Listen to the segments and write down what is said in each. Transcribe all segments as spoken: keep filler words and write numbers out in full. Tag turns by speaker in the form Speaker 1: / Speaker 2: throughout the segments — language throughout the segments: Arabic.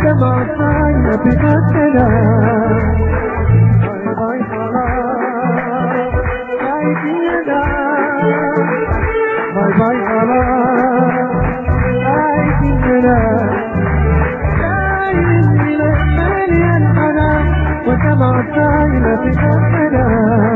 Speaker 1: ودمع العين بغسلها. باي باي خلاص عايزيننا، باي باي خلاص عايزيننا، عايزيننا مليان حنان ودمع العين بغسلها.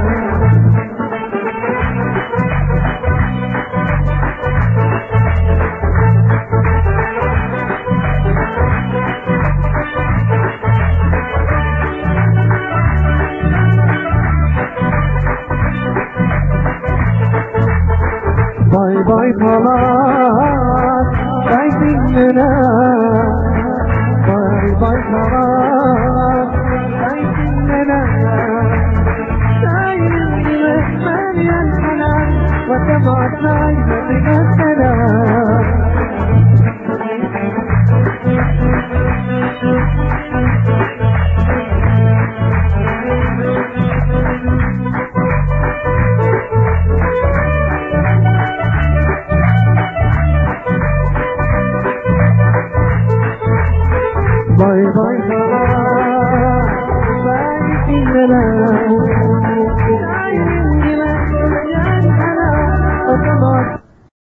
Speaker 1: باي باي خلاص عايزيننا، باي باي خلاص عايزيننا، عايزيننا مليان حنان ودمع العين بغسلها. باي باي خلاص عايزيننا.